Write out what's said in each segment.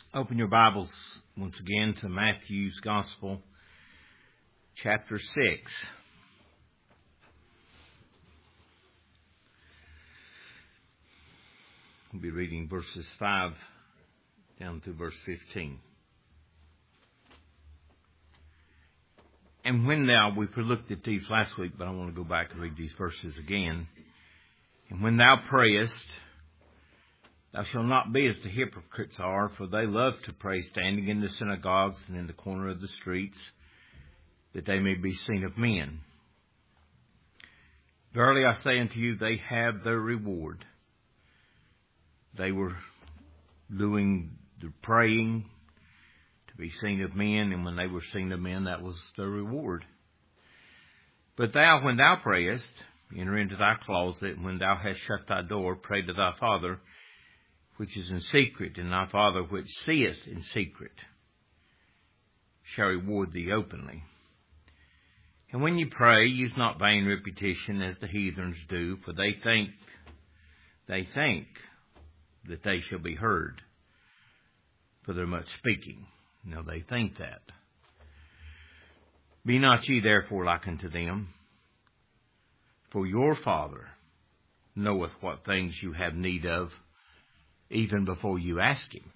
Open your Bibles once again to Matthew's Gospel, chapter 6. We'll be reading verses 5 down to verse 15. And we've looked at these last week, but I want to go back and read these verses again. And when thou prayest, thou shalt not be as the hypocrites are, for they love to pray standing in the synagogues and in the corner of the streets, that they may be seen of men. Verily I say unto you, they have their reward. They were doing the praying to be seen of men, and when they were seen of men, that was their reward. But thou, when thou prayest, enter into thy closet, and when thou hast shut thy door, pray to thy Father, which is in secret, and thy Father which seeth in secret shall reward thee openly. And when you pray, use not vain repetition as the heathens do, for they think that they shall be heard for their much speaking. No, they think that. Be not ye therefore like unto them, for your Father knoweth what things you have need of, even before you ask Him.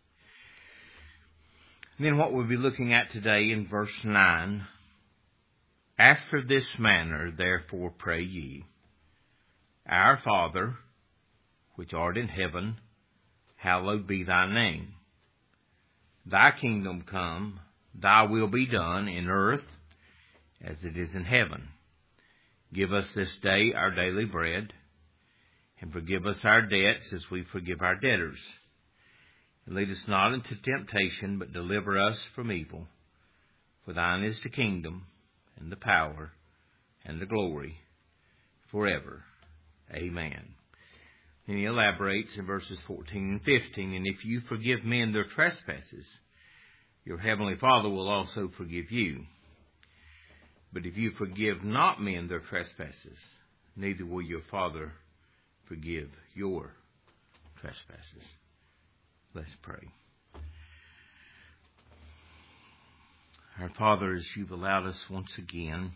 And then what we'll be looking at today in verse 9, after this manner therefore pray ye, Our Father, which art in heaven, hallowed be thy name. Thy kingdom come, thy will be done in earth as it is in heaven. Give us this day our daily bread, and forgive us our debts as we forgive our debtors. And lead us not into temptation, but deliver us from evil. For thine is the kingdom, and the power, and the glory, forever. Amen. And he elaborates in verses 14 and 15, And if you forgive men their trespasses, your heavenly Father will also forgive you. But if you forgive not men their trespasses, neither will your Father forgive your trespasses. Let's pray. Our Father, as you've allowed us once again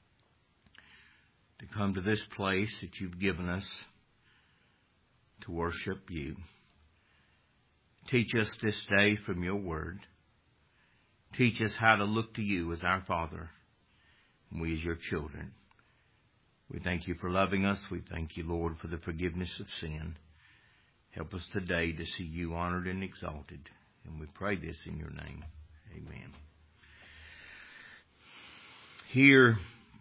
to come to this place that you've given us to worship you, teach us this day from your word. Teach us how to look to you as our Father, and we as your children. We thank you for loving us. We thank you, Lord, for the forgiveness of sin. Help us today to see you honored and exalted. And we pray this in your name. Amen. Here,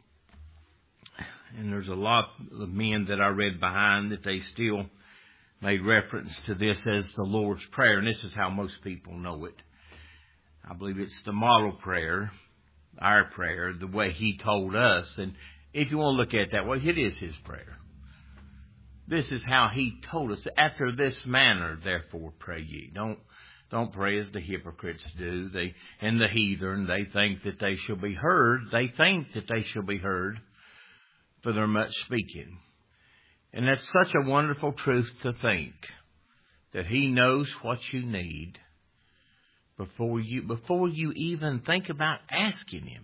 and there's a lot of men that I read behind that they still made reference to this as the Lord's Prayer. And this is how most people know it. I believe it's the model prayer, our prayer, the way He told us. And if you want to look at it that way, it is His prayer. This is how He told us. After this manner, therefore, pray ye. Don't pray as the hypocrites do. And the heathen, they think that they shall be heard. They think that they shall be heard for their much speaking. And that's such a wonderful truth to think, that He knows what you need before you even think about asking Him.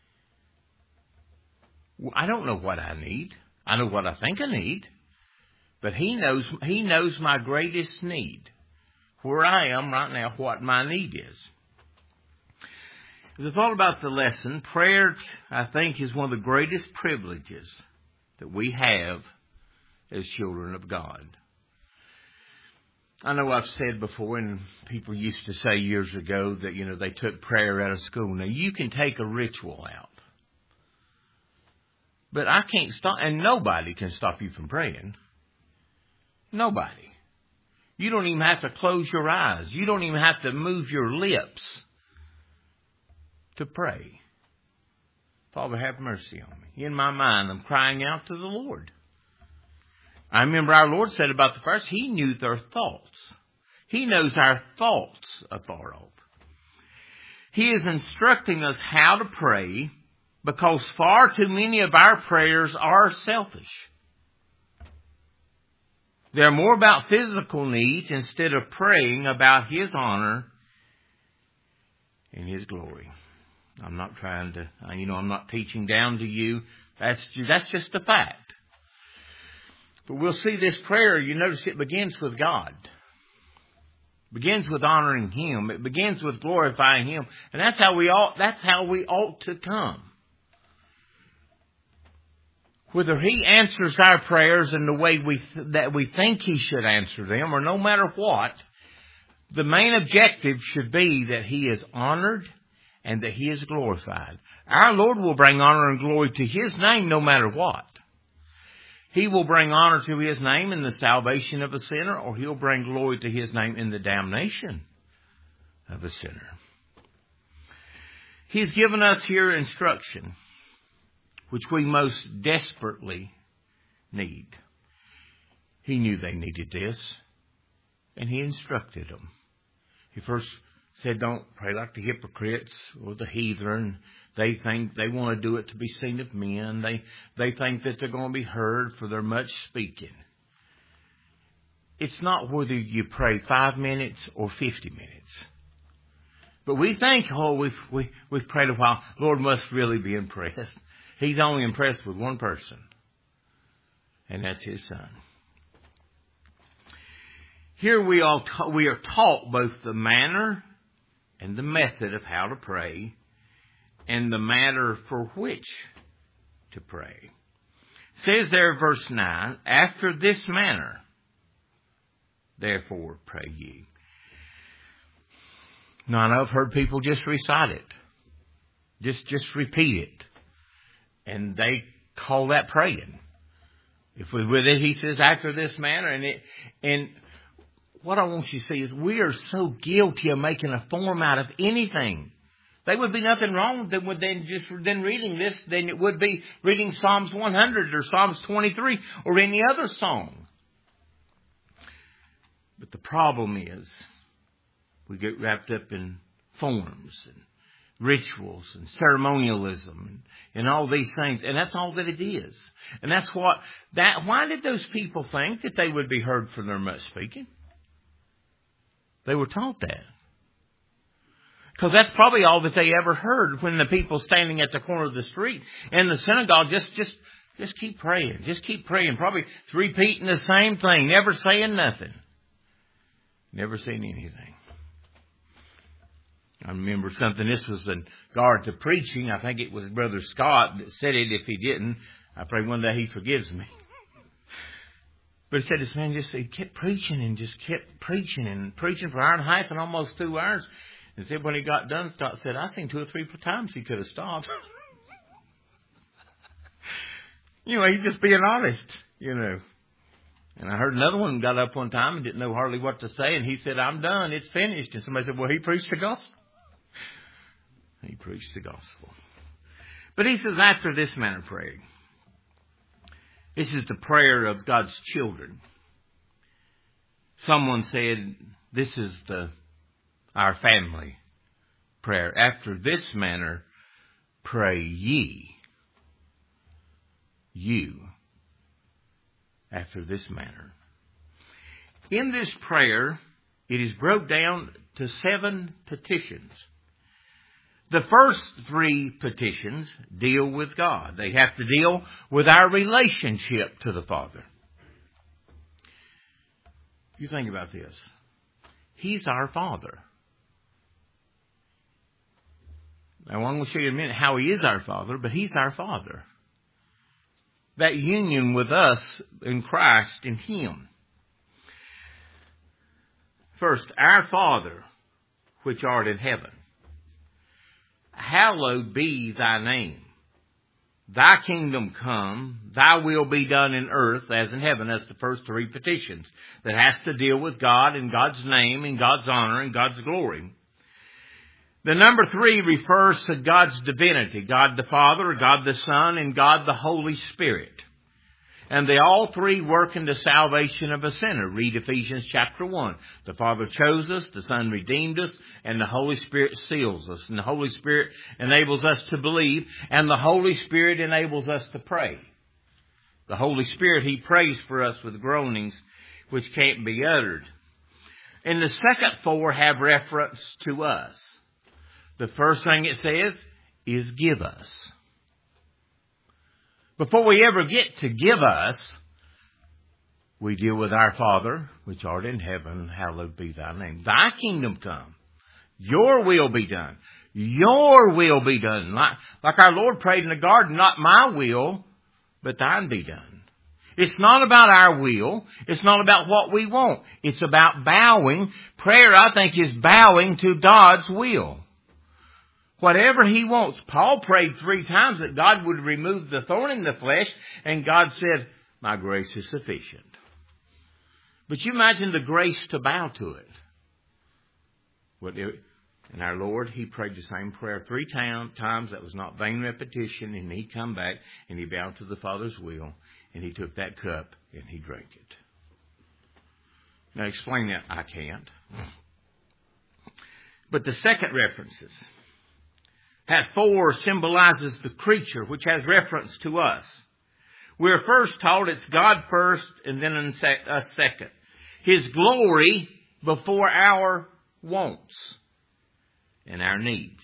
I don't know what I need. I know what I think I need. But He knows my greatest need. Where I am right now, what my need is. As I thought about the lesson, prayer, I think, is one of the greatest privileges that we have as children of God. I know I've said before, and people used to say years ago that, they took prayer out of school. Now, you can take a ritual out. But I can't stop, and nobody can stop you from praying. Nobody. You don't even have to close your eyes. You don't even have to move your lips to pray. Father, have mercy on me. In my mind, I'm crying out to the Lord. I remember our Lord said about the first, He knew their thoughts. He knows our thoughts afar off. He is instructing us how to pray because far too many of our prayers are selfish. They're more about physical needs instead of praying about His honor and His glory. I'm not trying to, I'm not teaching down to you. That's just a fact. But we'll see this prayer, you notice it begins with God. It begins with honoring Him. It begins with glorifying Him. And that's how we ought to come. Whether He answers our prayers in the way that we think He should answer them, or no matter what, the main objective should be that He is honored and that He is glorified. Our Lord will bring honor and glory to His name no matter what. He will bring honor to His name in the salvation of a sinner, or He'll bring glory to His name in the damnation of a sinner. He's given us here instruction, which we most desperately need. He knew they needed this, and He instructed them. He first said, don't pray like the hypocrites or the heathen. They think they want to do it to be seen of men. They think that they're going to be heard for their much speaking. It's not whether you pray 5 minutes or 50 minutes. But we think, we've prayed a while. Lord must really be impressed. He's only impressed with one person, and that's His Son. Here we are taught both the manner and the method of how to pray, and the matter for which to pray. It says there, verse 9, after this manner, therefore pray ye. Now, I know I've heard people just recite it. Just repeat it. And they call that praying. If we're with it, he says, after this manner. And what I want you to see is we are so guilty of making a form out of anything. There would be nothing wrong with then reading this than it would be reading Psalms 100 or Psalms 23 or any other song. But the problem is we get wrapped up in forms and rituals and ceremonialism and all these things. And that's all that it is. And why did those people think that they would be heard for their much speaking? They were taught that. Because that's probably all that they ever heard when the people standing at the corner of the street in the synagogue just keep praying. Just keep praying. Probably repeating the same thing. Never saying nothing. Never saying anything. I remember something. This was in regard to preaching. I think it was Brother Scott that said it. If he didn't, I pray one day he forgives me. But he said this man he kept preaching and just kept preaching and preaching for an hour and a half and almost 2 hours. And said when he got done, Scott said, I seen 2 or 3 times he could have stopped. He's just being honest, And I heard another one got up one time and didn't know hardly what to say. And he said, I'm done. It's finished. And somebody said, well, he preached the gospel. He preached the gospel. But he says, after this manner praying. This is the prayer of God's children. Someone said, this is our family prayer. After this manner, pray ye. You. After this manner. In this prayer, it is broke down to 7 petitions. The first 3 petitions deal with God. They have to deal with our relationship to the Father. You think about this. He's our Father. Now, I'm going to show you in a minute how He is our Father, but He's our Father. That union with us in Christ, in Him. First, our Father, which art in heaven. Hallowed be thy name. Thy kingdom come, thy will be done in earth as in heaven. That's the first 3 petitions that has to deal with God and God's name and God's honor and God's glory. The number 3 refers to God's divinity, God the Father, God the Son, and God the Holy Spirit. And they all 3 work in the salvation of a sinner. Read Ephesians chapter 1. The Father chose us, the Son redeemed us, and the Holy Spirit seals us. And the Holy Spirit enables us to believe, and the Holy Spirit enables us to pray. The Holy Spirit, He prays for us with groanings which can't be uttered. And the second four have reference to us. The first thing it says is give us. Before we ever get to give us, we deal with our Father, which art in heaven, hallowed be thy name. Thy kingdom come. Your will be done. Your will be done. Like our Lord prayed in the garden, not my will, but thine be done. It's not about our will. It's not about what we want. It's about bowing. Prayer, I think, is bowing to God's will. Whatever He wants. Paul prayed 3 times that God would remove the thorn in the flesh, and God said, my grace is sufficient. But you imagine the grace to bow to it. And our Lord, He prayed the same prayer 3 times. That was not vain repetition. And He come back and He bowed to the Father's will. And He took that cup and He drank it. Now explain that. I can't. But the second references. That 4 symbolizes the creature, which has reference to us. We're first taught it's God first and then us second. His glory before our wants and our needs.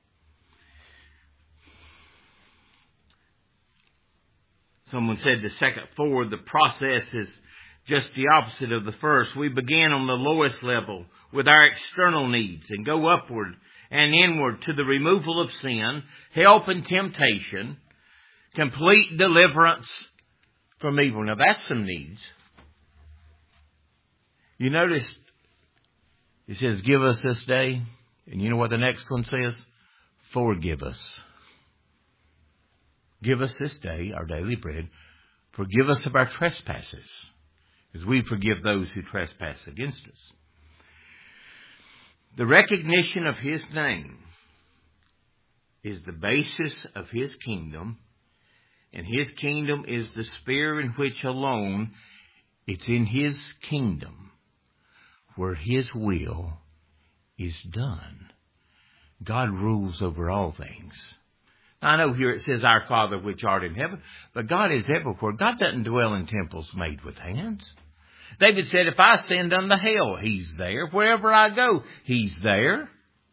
Someone said the second 4, the process is just the opposite of the first. We begin on the lowest level with our external needs and go upward and inward to the removal of sin, help and temptation, complete deliverance from evil. Now that's some needs. You notice it says, give us this day. And you know what the next one says? Forgive us. Give us this day our daily bread. Forgive us of our trespasses, as we forgive those who trespass against us. The recognition of His name is the basis of His kingdom, and His kingdom is the sphere in which alone it's in His kingdom where His will is done. God rules over all things. Now, I know here it says, our Father which art in heaven, but God is everywhere. God doesn't dwell in temples made with hands. David said, if I ascend unto hell, He's there. Wherever I go, He's there.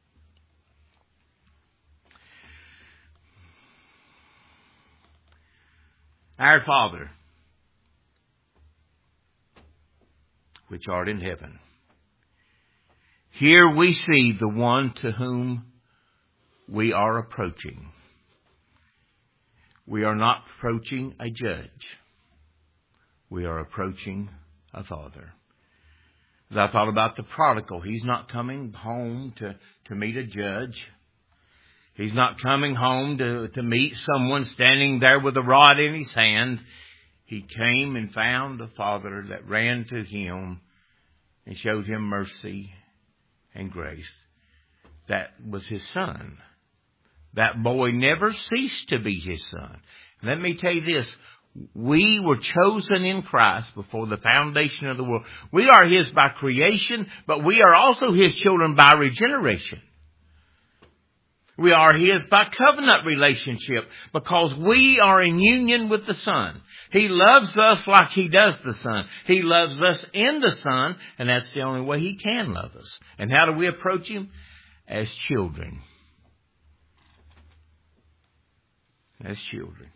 Our Father, which art in heaven. Here we see the one to whom we are approaching. We are not approaching a judge. We are approaching a Father. As I thought about the prodigal, he's not coming home to meet a judge. He's not coming home to meet someone standing there with a rod in his hand. He came and found a Father that ran to him and showed him mercy and grace. That was his son. That boy never ceased to be his son. Let me tell you this. We were chosen in Christ before the foundation of the world. We are His by creation, but we are also His children by regeneration. We are His by covenant relationship because we are in union with the Son. He loves us like He does the Son. He loves us in the Son, and that's the only way He can love us. And how do we approach Him? As children. As children.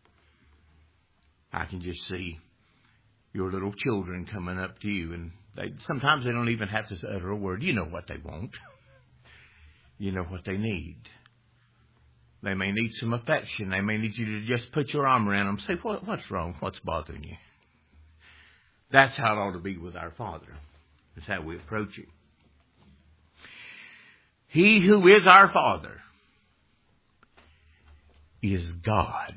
I can just see your little children coming up to you, and sometimes they don't even have to utter a word. You know what they want. You know what they need. They may need some affection. They may need you to just put your arm around them and say, what's wrong? What's bothering you? That's how it ought to be with our Father. That's how we approach it. He who is our Father is God.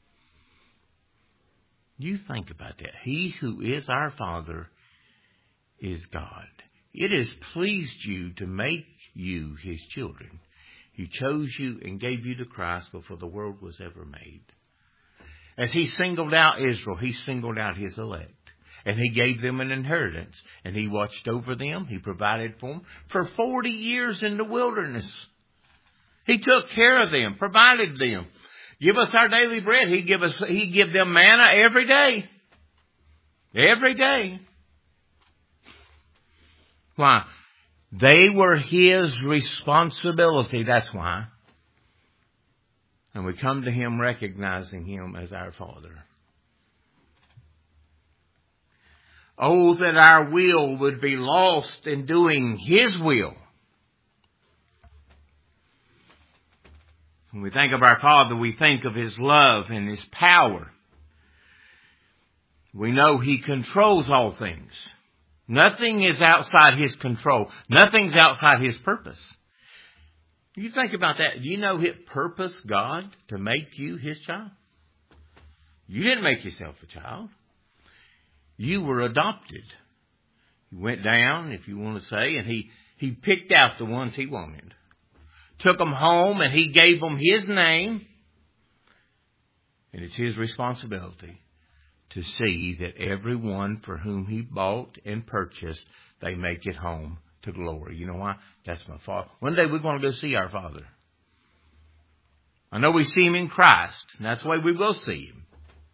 You think about that. He who is our Father is God. It has pleased you to make you His children. He chose you and gave you to Christ before the world was ever made. As He singled out Israel, He singled out His elect. And He gave them an inheritance. And He watched over them. He provided for them for 40 years in the wilderness. He took care of them, provided them. Give us our daily bread. He give them manna every day. Every day. Why? They were His responsibility. That's why. And we come to Him recognizing Him as our Father. Oh, that our will would be lost in doing His will. When we think of our Father, we think of His love and His power. We know He controls all things. Nothing is outside His control. Nothing's outside His purpose. You think about that. Do you know it purposed God to make you His child? You didn't make yourself a child. You were adopted. He went down, if you want to say, and He picked out the ones He wanted. Took them home and He gave them His name. And it's His responsibility to see that everyone for whom He bought and purchased, they make it home to glory. You know why? That's my Father. One day we're going to go see our Father. I know we see Him in Christ, and that's the way we will see Him.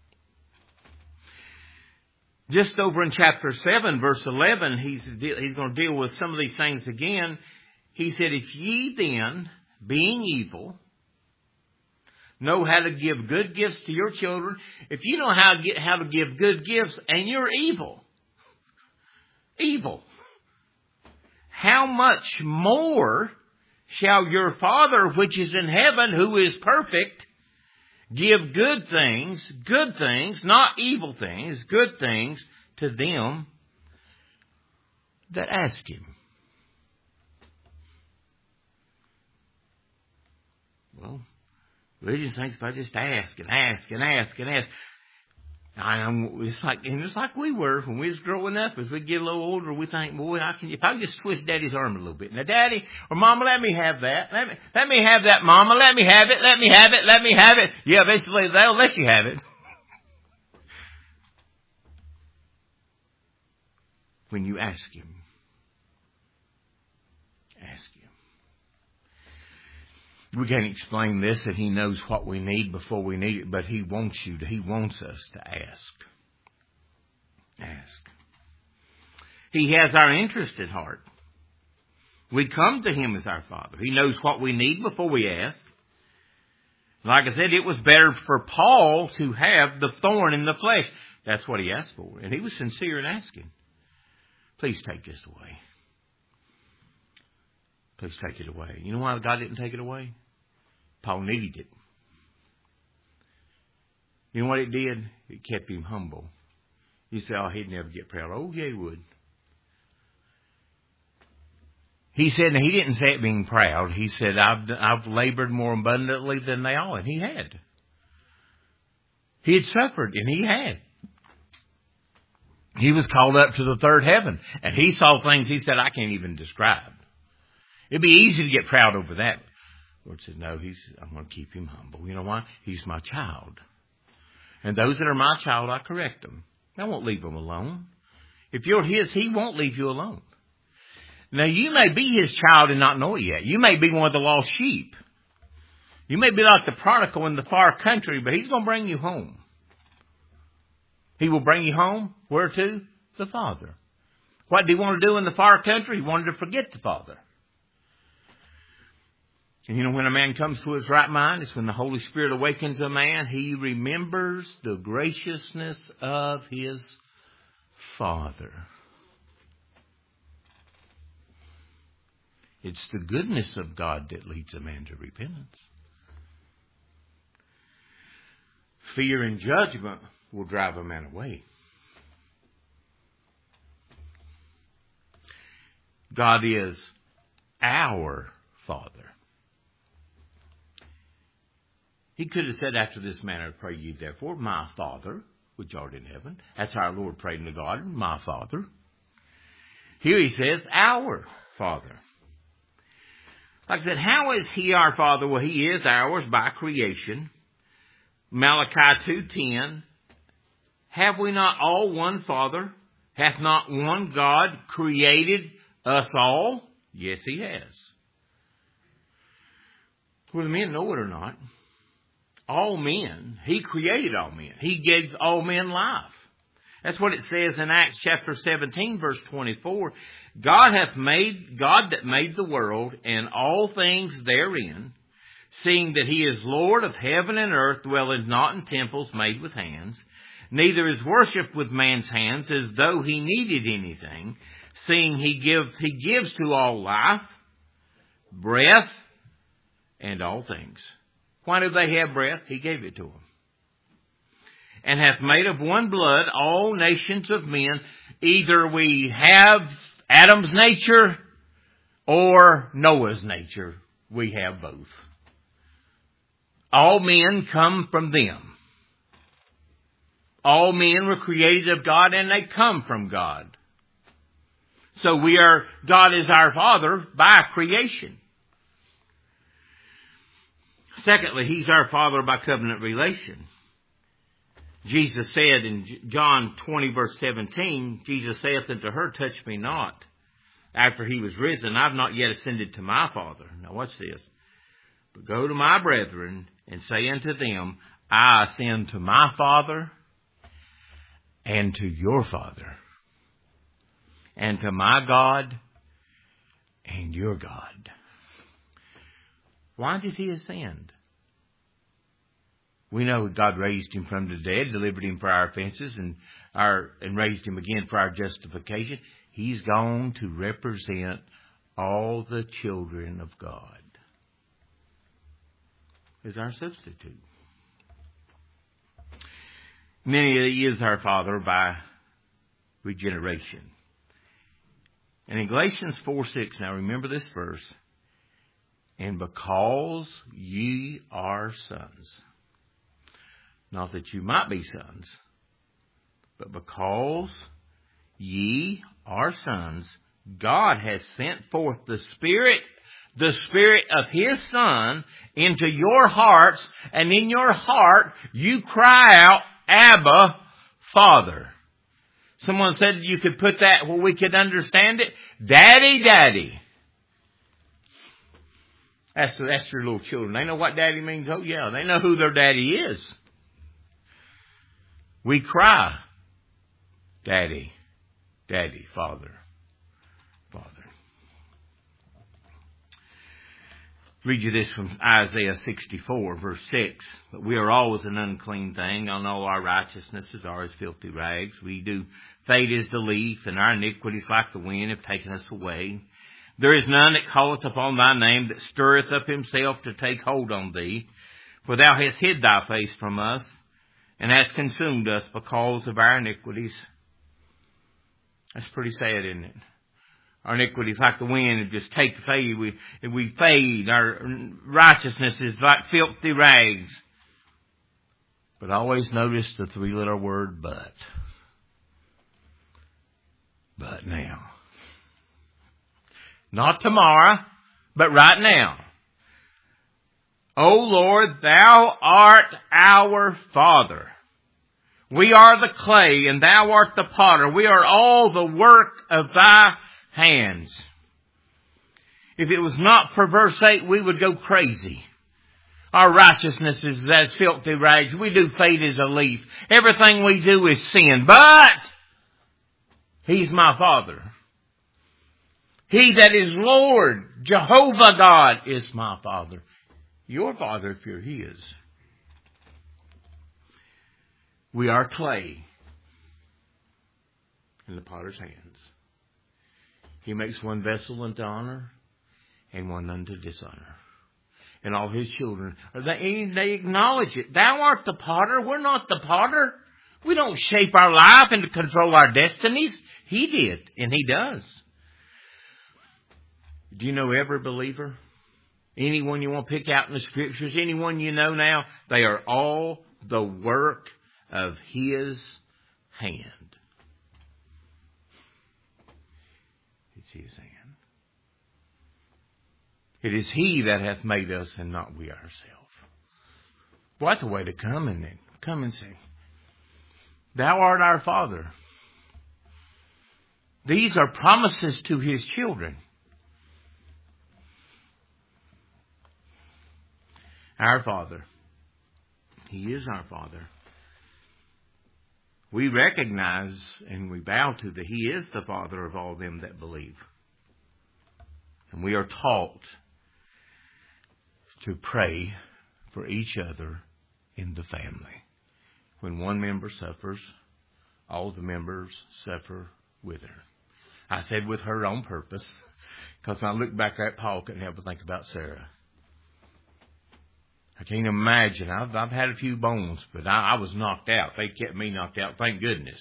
Just over in chapter 7, verse 11, he's going to deal with some of these things again. He said, if ye then, being evil, know how to give good gifts to your children, if you know how to give good gifts and you're evil, how much more shall your Father which is in heaven, who is perfect, give good things, not evil things, good things to them that ask Him. Well, religion thinks if I just ask and ask and ask and ask. It's like we were when we was growing up. As we get a little older, we think, boy, if I just twist Daddy's arm a little bit. Now, Daddy or Mama, let me have that. Let me have that, Mama. Let me have it. Let me have it. Let me have it. Yeah, eventually they'll let you have it. When you ask Him. Ask Him. We can't explain this, that He knows what we need before we need it, but He wants us to ask. Ask. He has our interest at heart. We come to Him as our Father. He knows what we need before we ask. Like I said, it was better for Paul to have the thorn in the flesh. That's what he asked for. And he was sincere in asking. Please take this away. Please take it away. You know why God didn't take it away? Paul needed it. You know what it did? It kept him humble. You say, oh, he'd never get proud. Oh, yeah, he would. He said, and he didn't say it being proud. He said, I've labored more abundantly than they all. And he had. He had suffered, and he had. He was called up to the third heaven. And he saw things he said, I can't even describe. It'd be easy to get proud over that. The Lord said, no, I'm going to keep him humble. You know why? He's my child. And those that are my child, I correct them. I won't leave them alone. If you're His, He won't leave you alone. Now, you may be His child and not know it yet. You may be one of the lost sheep. You may be like the prodigal in the far country, but He's going to bring you home. He will bring you home. Where to? The Father. What did He want to do in the far country? He wanted to forget the Father. And you know, when a man comes to his right mind, it's when the Holy Spirit awakens a man. He remembers the graciousness of his Father. It's the goodness of God that leads a man to repentance. Fear and judgment will drive a man away. God is our Father. He could have said after this manner, pray ye therefore, my Father, which art in heaven. That's how our Lord prayed in the garden, my Father. Here He says, our Father. Like I said, how is He our Father? Well, He is ours by creation. Malachi 2:10. Have we not all one Father? Hath not one God created us all? Yes, He has. Whether men know it or not, all men, He created all men. He gave all men life. That's what it says in Acts chapter 17, verse 24. God that made the world and all things therein, seeing that he is Lord of heaven and earth, dwelleth not in temples made with hands, neither is worshipped with man's hands as though he needed anything, seeing he gives to all life, breath, and all things. Why do they have breath? He gave it to them. And hath made of one blood all nations of men. Either we have Adam's nature or Noah's nature. We have both. All men come from them. All men were created of God and they come from God. So God is our Father by creation. Secondly, He's our Father by covenant relation. Jesus said in John 20 verse 17, Jesus saith unto her, touch me not. After He was risen, I've not yet ascended to my Father. Now watch this. But go to my brethren and say unto them, I ascend to my Father and to your Father, and to my God and your God. Why did He ascend? We know God raised Him from the dead, delivered Him for our offenses, and raised Him again for our justification. He's gone to represent all the children of God as our substitute. He is our Father by regeneration. And in Galatians 4:6, now remember this verse, and because ye are sons, not that you might be sons, but because ye are sons, God has sent forth the Spirit of His Son into your hearts, and in your heart you cry out, Abba, Father. Someone said you could put that where we could understand it. Daddy, Daddy. That's your little children. They know what daddy means. Oh yeah, they know who their daddy is. We cry, Daddy, Daddy, Father, Father. Read you this from Isaiah 64, verse 6. But we are always an unclean thing, and all our righteousnesses are as filthy rags. We do fade as the leaf, and our iniquities like the wind have taken us away. There is none that calleth upon thy name, that stirreth up himself to take hold on thee. For thou hast hid thy face from us, and hast consumed us because of our iniquities. That's pretty sad, isn't it? Our iniquities like the wind just take fade. We fade. Our righteousness is like filthy rags. But always notice the three-letter word, but. But now. Not tomorrow, but right now. O Lord, thou art our Father. We are the clay, and thou art the potter. We are all the work of thy hands. If it was not for verse 8, we would go crazy. Our righteousness is as filthy rags. We do fade as a leaf. Everything we do is sin. But He's my Father. He that is Lord, Jehovah God, is my Father. Your Father if you're His. We are clay in the potter's hands. He makes one vessel unto honor and one unto dishonor. And all His children, they acknowledge it. Thou art the potter. We're not the potter. We don't shape our life and control our destinies. He did, and He does. Do you know every believer? Anyone you want to pick out in the Scriptures, anyone you know now, they are all the work of His hand. It's His hand. It is He that hath made us and not we ourselves. Well, that's a way to come and then come and say, Thou art our Father. These are promises to His children. Our Father. He is our Father. we recognize and we bow to that He is the Father of all them that believe. And we are taught to pray for each other in the family. When one member suffers, all the members suffer with her. I said with her on purpose, because I look back at Paul, couldn't help but think about Sarah. I can't imagine. I've had a few bones, but I was knocked out. They kept me knocked out, thank goodness.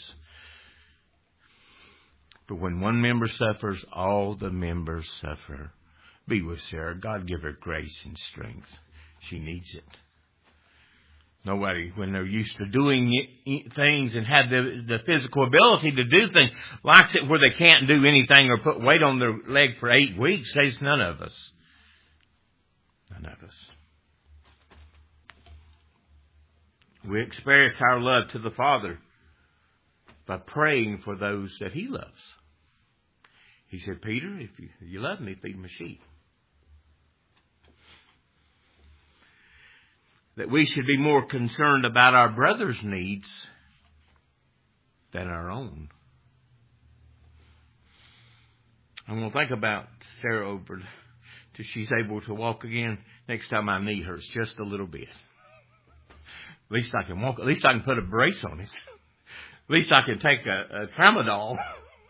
But when one member suffers, all the members suffer. Be with Sarah. God give her grace and strength. She needs it. Nobody, when they're used to doing things and have the physical ability to do things, likes it where they can't do anything or put weight on their leg for 8 weeks. Says none of us. None of us. We express our love to the Father by praying for those that He loves. He said, Peter, if you love me, feed my sheep. That we should be more concerned about our brother's needs than our own. I'm going to think about Sarah over till she's able to walk again. Next time my knee hurts just a little bit. At least I can walk. At least I can put a brace on it. At least I can take a tramadol.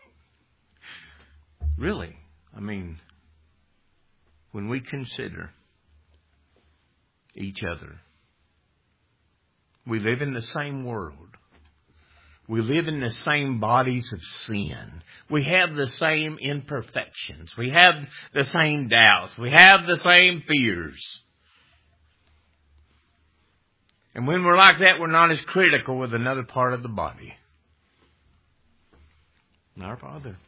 Really, I mean, when we consider each other, we live in the same world. We live in the same bodies of sin. We have the same imperfections. We have the same doubts. We have the same fears. And when we're like that, we're not as critical with another part of the body. Our Father.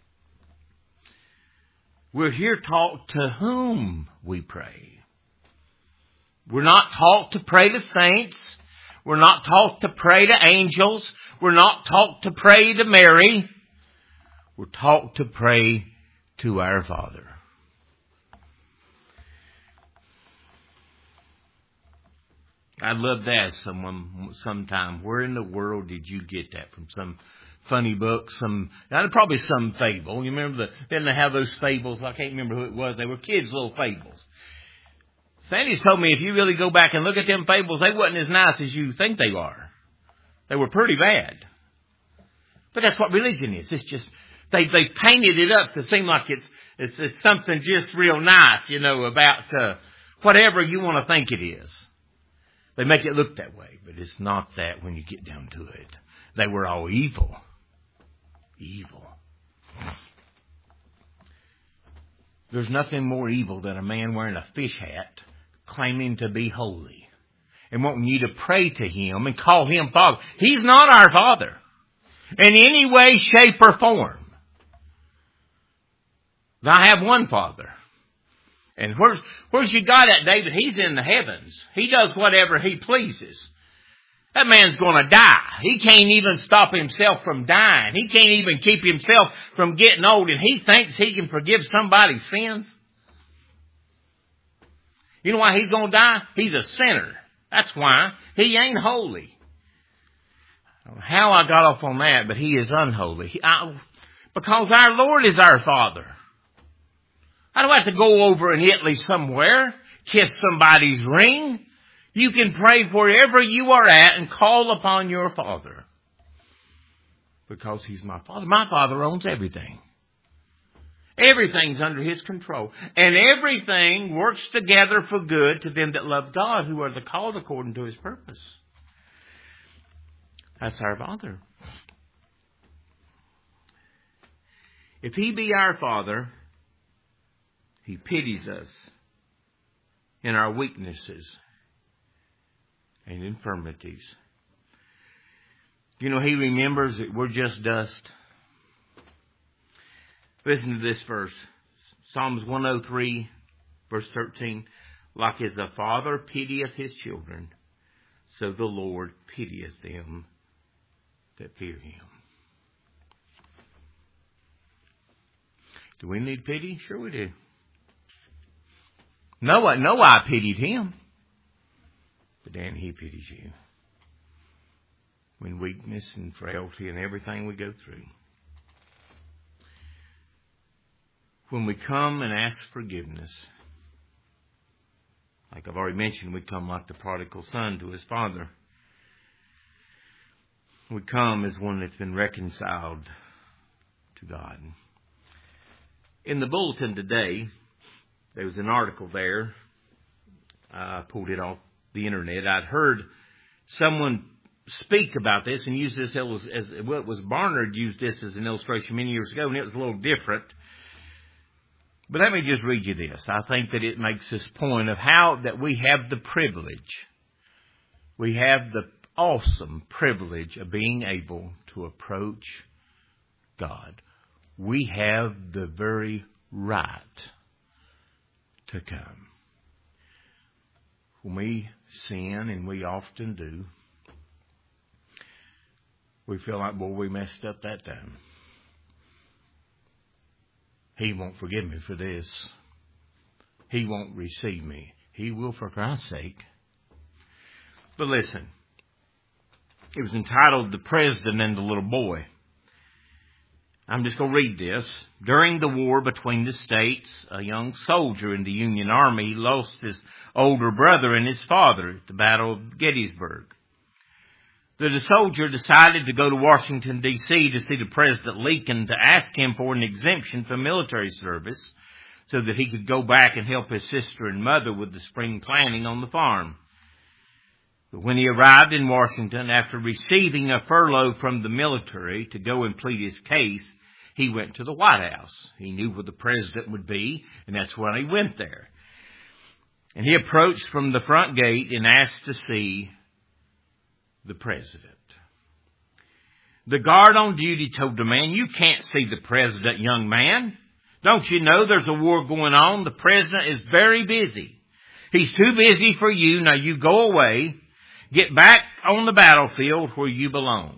We're here taught to whom we pray. We're not taught to pray to saints. We're not taught to pray to angels. We're not taught to pray to Mary. We're taught to pray to our Father. I'd love to ask someone sometime, where in the world did you get that from? Some funny book, probably some fable. You remember didn't they have those fables? I can't remember who it was. They were kids' little fables. Sandy's told me if you really go back and look at them fables, they wasn't as nice as you think they are. They were pretty bad. But that's what religion is. It's just, they painted it up to seem like it's something just real nice, about whatever you want to think it is. They make it look that way, but it's not that when you get down to it. They were all evil. Evil. There's nothing more evil than a man wearing a fish hat, claiming to be holy, and wanting you to pray to Him and call Him Father. He's not our Father in any way, shape, or form. I have one Father. And where's you got at, David? He's in the heavens. He does whatever He pleases. That man's going to die. He can't even stop himself from dying. He can't even keep himself from getting old. And he thinks he can forgive somebody's sins. You know why he's going to die? He's a sinner. That's why. He ain't holy. How I got off on that, but He is unholy. Because our Lord is our Father. I don't have to go over in Italy somewhere, kiss somebody's ring. You can pray wherever you are at and call upon your Father. Because He's my Father. My Father owns everything. Everything's under His control. And everything works together for good to them that love God, who are the called according to His purpose. That's our Father. If He be our Father, He pities us in our weaknesses and infirmities. He remembers that we're just dust. Listen to this verse. Psalms 103, verse 13. Like as a father pitieth his children, so the Lord pitieth them that fear Him. Do we need pity? Sure we do. Noah pitied him. But then He pities you. in weakness and frailty and everything we go through. When we come and ask forgiveness, like I've already mentioned, we come like the prodigal son to his father. We come as one that's been reconciled to God. In the bulletin today, there was an article there. I pulled it off the internet. I'd heard someone speak about this and use this as well. It was Barnard used this as an illustration many years ago, and it was a little different. But let me just read you this. I think that it makes this point of how that we have the privilege. We have the awesome privilege of being able to approach God. We have the very right to come. When we sin, and we often do, we feel like, boy, we messed up that time. He won't forgive me for this. He won't receive me. He will for Christ's sake. But listen, it was entitled The President and the Little Boy. I'm just going to read this. During the war between the states, a young soldier in the Union Army lost his older brother and his father at the Battle of Gettysburg. The soldier decided to go to Washington, D.C. to see the President Lincoln to ask him for an exemption from military service so that he could go back and help his sister and mother with the spring planting on the farm. But when he arrived in Washington, after receiving a furlough from the military to go and plead his case, he went to the White House. He knew where the President would be, and that's why he went there. And he approached from the front gate and asked to see the President. The guard on duty told the man, "You can't see the President, young man. Don't you know there's a war going on? The President is very busy. He's too busy for you. Now you go away. Get back on the battlefield where you belong."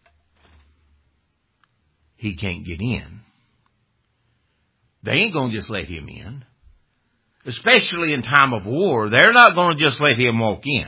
He can't get in. They ain't going to just let him in. Especially in time of war, they're not going to just let him walk in.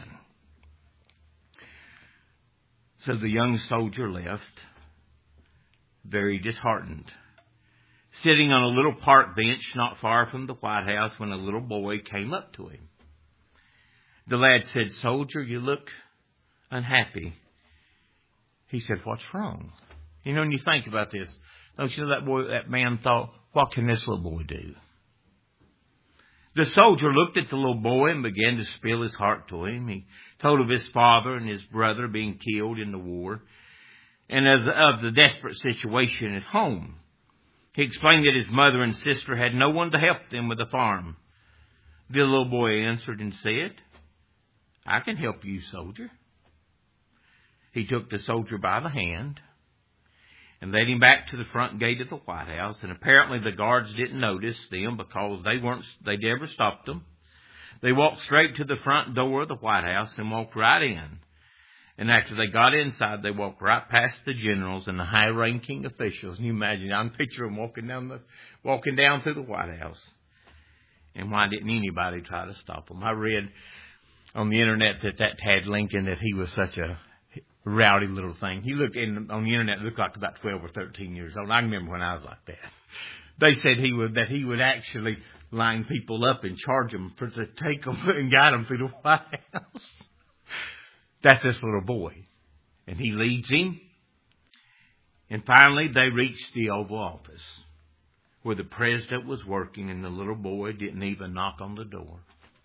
So the young soldier left, very disheartened, sitting on a little park bench not far from the White House when a little boy came up to him. The lad said, "Soldier, you look unhappy." He said, "What's wrong?" You know, when you think about this, don't you know that man thought, what can this little boy do? The soldier looked at the little boy and began to spill his heart to him. He told of his father and his brother being killed in the war and of the desperate situation at home. He explained that his mother and sister had no one to help them with the farm. The little boy answered and said, "I can help you, soldier." He took the soldier by the hand and led him back to the front gate of the White House. And apparently the guards didn't notice them because they never stopped them. They walked straight to the front door of the White House and walked right in. And after they got inside, they walked right past the generals and the high-ranking officials. And you imagine, I'm picturing them walking down through the White House. And why didn't anybody try to stop them? I read on the internet that had Lincoln, that he was such a rowdy little thing. He looked on the internet, looked like about 12 or 13 years old. I remember when I was like that. They said he would actually line people up and charge them to take them and guide them through the White House. That's this little boy. And he leads him. And finally they reached the Oval Office where the President was working, and the little boy didn't even knock on the door.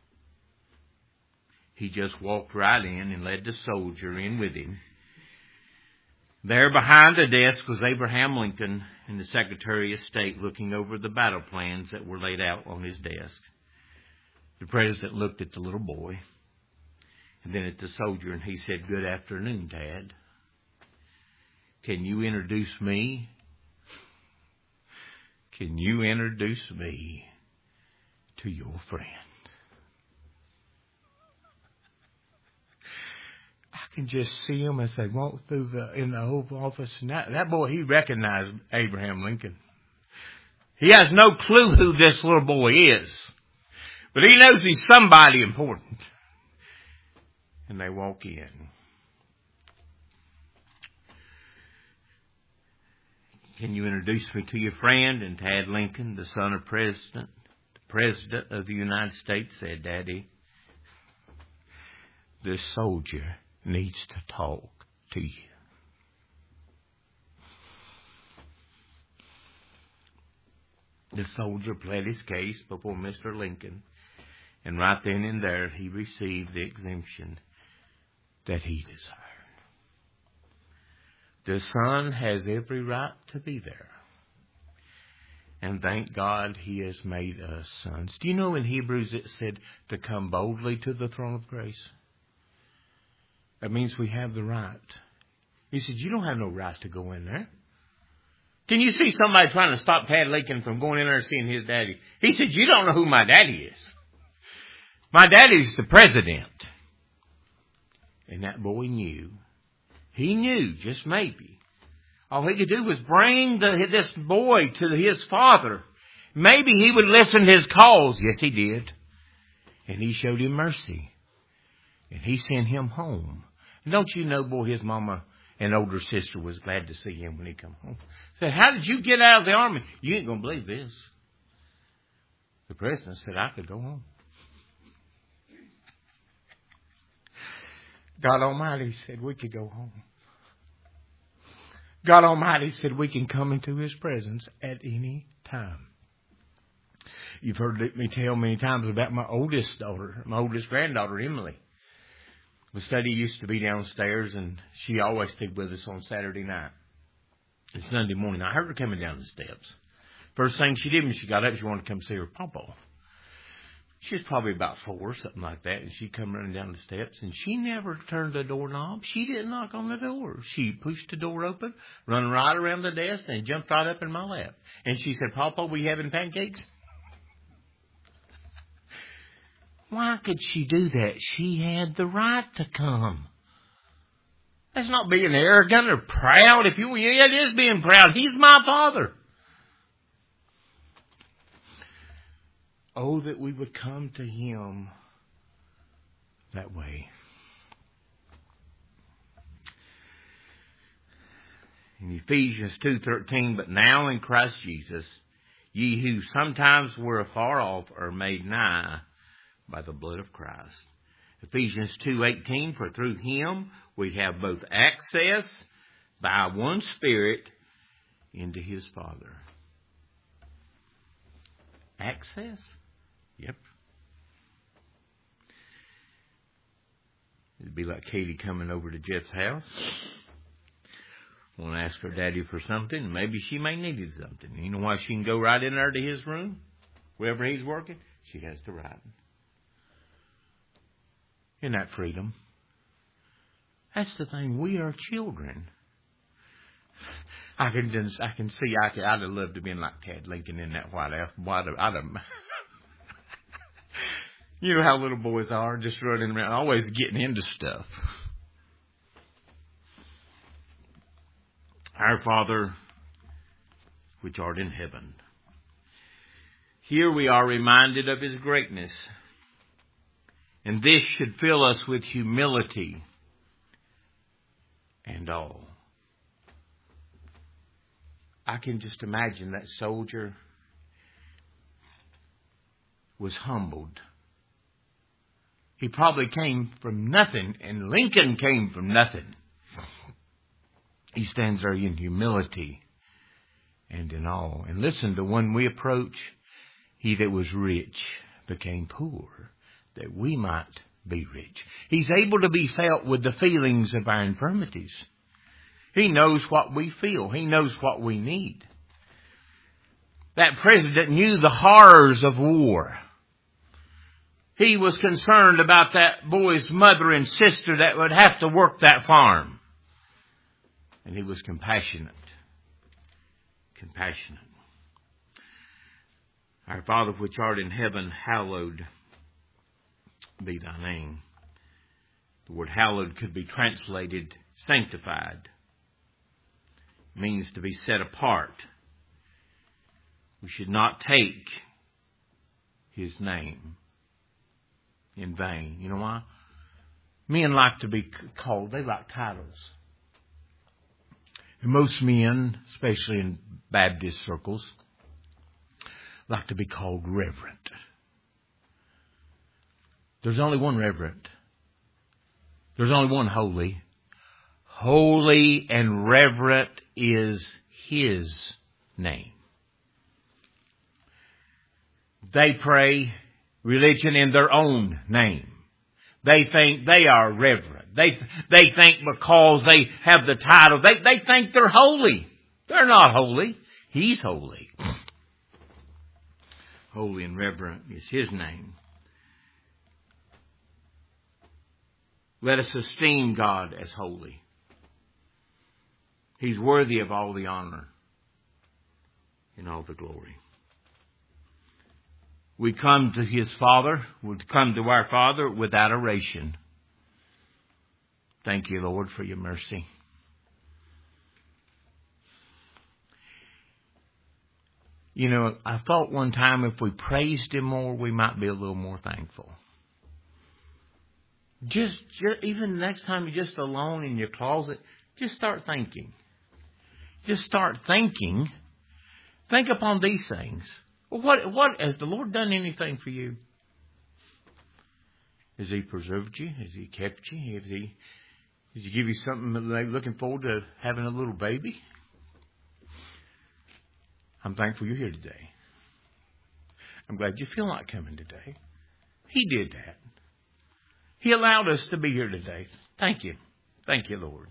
He just walked right in and led the soldier in with him. There behind the desk was Abraham Lincoln and the Secretary of State looking over the battle plans that were laid out on his desk. The President looked at the little boy and then at the soldier, and he said, "Good afternoon, Dad. Can you introduce me? Can you introduce me to your friend?" I can just see him as they walk through in the Oval Office. And that boy, he recognized Abraham Lincoln. He has no clue who this little boy is, but he knows he's somebody important. And they walk in. Can you introduce me to your friend? And Tad Lincoln, the son of the President of the United States, said, Daddy, this soldier needs to talk to you. The soldier pled his case before Mr. Lincoln, and right then and there he received the exemption that he desired. The son has every right to be there. And thank God he has made us sons. Do you know in Hebrews it said to come boldly to the throne of grace? That means we have the right. He said, you don't have no right to go in there. Can you see somebody trying to stop Tad Lincoln from going in there and seeing his daddy? He said, you don't know who my daddy is. My daddy's the president. And that boy knew. He knew, just maybe. All he could do was bring this boy to his father. Maybe he would listen to his calls. Yes, he did. And he showed him mercy. And he sent him home. And don't you know, boy, his mama and older sister was glad to see him when he come home. Said, how did you get out of the army? You ain't going to believe this. The president said, I could go home. God Almighty said we could go home. God Almighty said we can come into His presence at any time. You've heard me tell many times about my oldest granddaughter, Emily. The study used to be downstairs, and she always stayed with us on Saturday night and Sunday morning. I heard her coming down the steps. First thing she did when she got up, she wanted to come see her papa. She was probably about 4, something like that, and she'd come running down the steps, and she never turned the doorknob. She didn't knock on the door. She pushed the door open, run right around the desk, and jumped right up in my lap. And she said, Papa, we having pancakes? Why could she do that? She had the right to come. That's not being arrogant or proud. It is being proud. He's my father. Oh, that we would come to Him that way. In Ephesians 2:13, but now in Christ Jesus, ye who sometimes were afar off are made nigh by the blood of Christ. Ephesians 2:18, for through Him we have both access by one Spirit into His Father. Access? Yep. It'd be like Katie coming over to Jeff's house. Want to ask her daddy for something. Maybe she may needed something. You know why she can go right in there to his room? Wherever he's working, she has the right. Isn't that freedom? That's the thing. We are children. I can see I'd have loved to have been like Tad Lincoln in that White House. You know how little boys are, just running around, always getting into stuff. Our Father, which art in heaven. Here we are reminded of His greatness. And this should fill us with humility and awe. I can just imagine that soldier was humbled. He probably came from nothing, and Lincoln came from nothing. He stands there in humility and in awe. And listen, to when we approach, he that was rich became poor, that we might be rich. He's able to be felt with the feelings of our infirmities. He knows what we feel. He knows what we need. That president knew the horrors of war. He was concerned about that boy's mother and sister that would have to work that farm. And he was compassionate. Compassionate. Our Father which art in heaven, hallowed be thy name. The word hallowed could be translated sanctified. It means to be set apart. We should not take His name in vain. You know why? Men like to be called. They like titles. And most men, especially in Baptist circles, like to be called reverent. There's only one reverent. There's only one holy. Holy and reverent is His name. They pray religion in their own name. They think they are reverent. They think because they have the title, they think they're holy. They're not holy. He's holy. Holy and reverent is His name. Let us esteem God as holy. He's worthy of all the honor and all the glory. We come to His Father, we come to our Father with adoration. Thank you, Lord, for your mercy. You know, I thought one time if we praised Him more, we might be a little more thankful. Just even the next time you're just alone in your closet, just start thinking. Just start thinking. Think upon these things. Well, what has the Lord done anything for you? Has He preserved you? Has He kept you? Has He give you something like looking forward to having a little baby? I'm thankful you're here today. I'm glad you feel like coming today. He did that. He allowed us to be here today. Thank you. Thank you, Lord.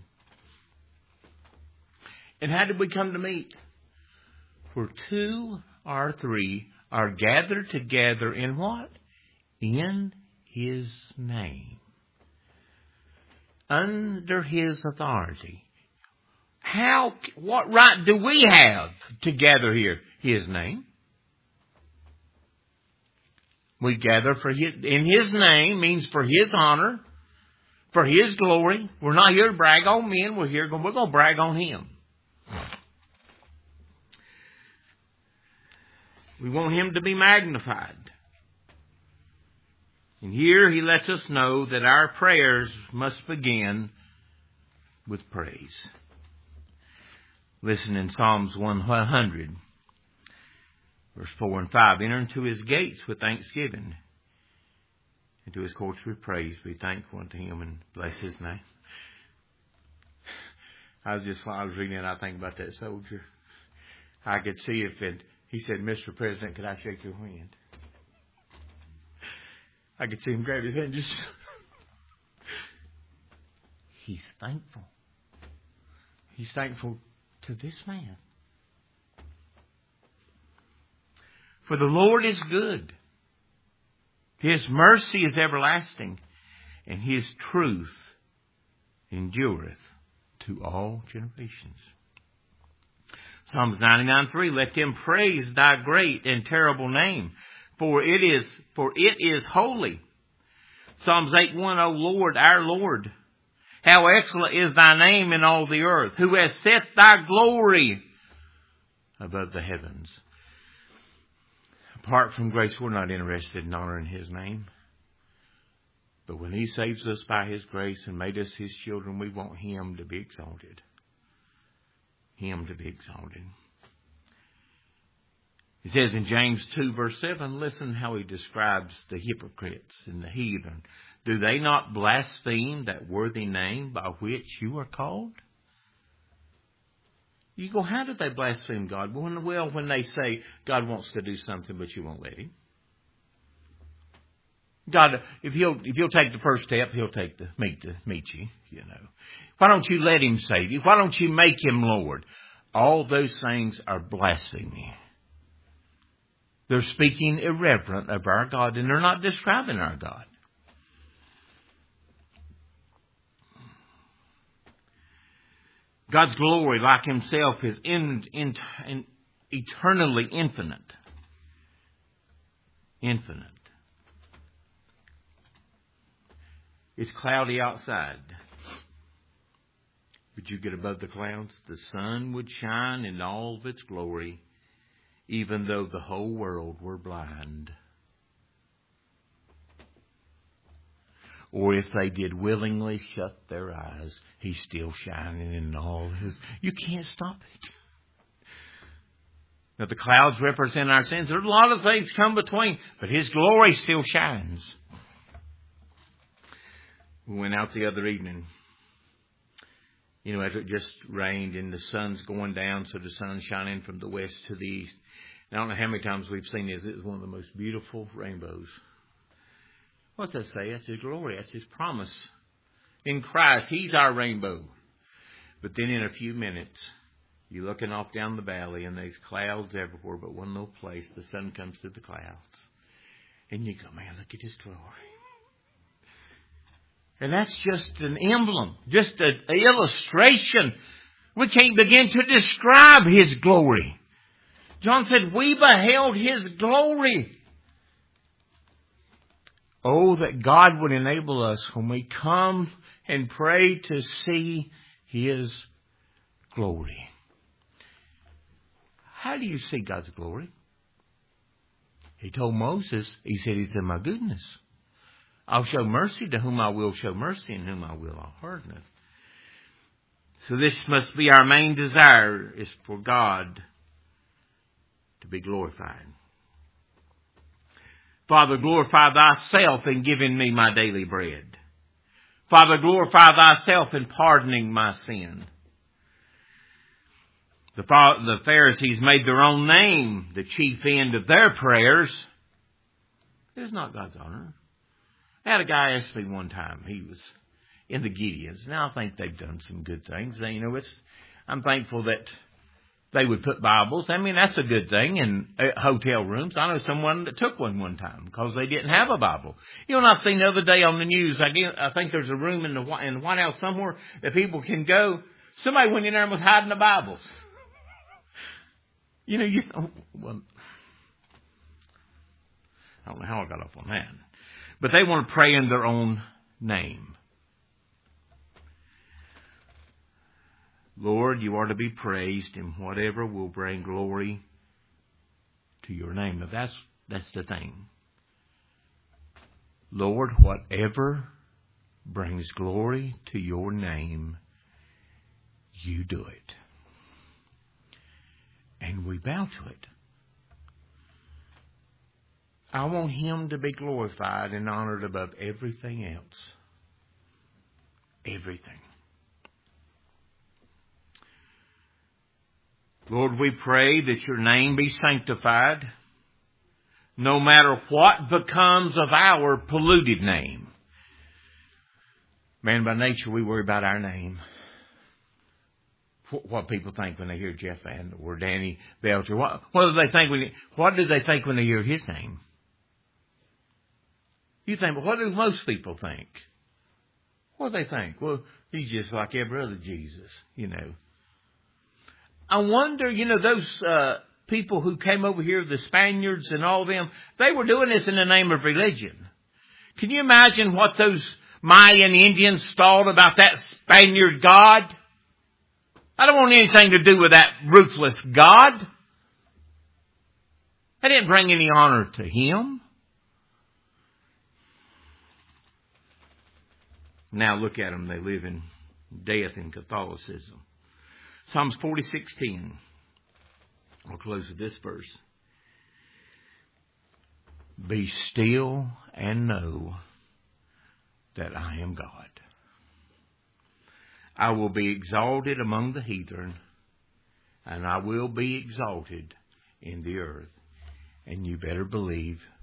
And how did we come to meet? For 2 or 3 are gathered together in what? In His name. Under His authority. What right do we have to gather here? His name. We gather in His name means for His honor, for His glory. We're not here to brag on men. We're going to brag on Him. We want Him to be magnified. And here He lets us know that our prayers must begin with praise. Listen in Psalms 100. Verse 4 and 5, enter into His gates with thanksgiving, and to His courts with praise. Be thankful unto Him and bless His name. I was reading it, I think about that soldier. I could see he said, Mr. President, could I shake your hand? I could see him grab his hand. He's thankful. He's thankful to this man. For the Lord is good. His mercy is everlasting, and His truth endureth to all generations. Psalms 99:3, let them praise Thy great and terrible name, for it is holy. Psalms 8:1, O Lord, our Lord, how excellent is Thy name in all the earth, who has set Thy glory above the heavens. Apart from grace, we're not interested in honoring His name. But when He saves us by His grace and made us His children, we want Him to be exalted. Him to be exalted. He says in James 2 verse 7, listen how he describes the hypocrites and the heathen. Do they not blaspheme that worthy name by which you are called? You go, how do they blaspheme God? Well, when they say God wants to do something, but you won't let Him. God, if He'll take the first step, He'll take the meet you, you know. Why don't you let Him save you? Why don't you make Him Lord? All those things are blasphemy. They're speaking irreverent of our God, and they're not describing our God. God's glory, like Himself, is eternally infinite. Infinite. It's cloudy outside. But you get above the clouds, the sun would shine in all of its glory, even though the whole world were blind. or if they did willingly shut their eyes, He's still shining in all His... You can't stop it. Now, the clouds represent our sins. There's a lot of things come between, but His glory still shines. We went out the other evening. You know, as it just rained and the sun's going down, so the sun's shining from the west to the east. And I don't know how many times we've seen this. It's one of the most beautiful rainbows. What's that say? That's His glory. That's His promise. In Christ, He's our rainbow. But then in a few minutes, you're looking off down the valley and there's clouds everywhere, but one little place, the sun comes through the clouds. And you go, man, look at His glory. And that's just an emblem, just an illustration. We can't begin to describe His glory. John said, we beheld His glory. Oh, that God would enable us when we come and pray to see His glory. How do you see God's glory? He told Moses, He said, He said, my goodness. I'll show mercy to whom I will show mercy, and whom I will I'll harden. So this must be our main desire, is for God to be glorified. Father, glorify Thyself in giving me my daily bread. Father, glorify Thyself in pardoning my sin. The Pharisees made their own name the chief end of their prayers. It is not God's honor. I had a guy ask me one time. He was in the Gideons. Now I think they've done some good things. I'm thankful that they would put Bibles. I mean, that's a good thing in hotel rooms. I know someone that took one time because they didn't have a Bible. You know, I've seen the other day on the news, I think there's a room in the White House somewhere that people can go. Somebody went in there and was hiding the Bibles. You know, well, I don't know how I got up on that. But they want to pray in their own name. Lord, you are to be praised in whatever will bring glory to your name. Now that's the thing. Lord, whatever brings glory to your name, you do it. And we bow to it. I want Him to be glorified and honored above everything else. Everything. Lord, we pray that your name be sanctified, no matter what becomes of our polluted name. Man, by nature, we worry about our name. What people think when they hear Jeff Van or Danny Belcher. What do they think when they hear his name? You think, well, what do most people think? What do they think? Well, he's just like every other Jesus, you know. I wonder, those people who came over here, the Spaniards and all of them, they were doing this in the name of religion. Can you imagine what those Mayan Indians thought about that Spaniard God? I don't want anything to do with that ruthless God. They didn't bring any honor to Him. Now look at them. They live in death in Catholicism. Psalms 46:10. I'll close with this verse. Be still and know that I am God. I will be exalted among the heathen, and I will be exalted in the earth. And you better believe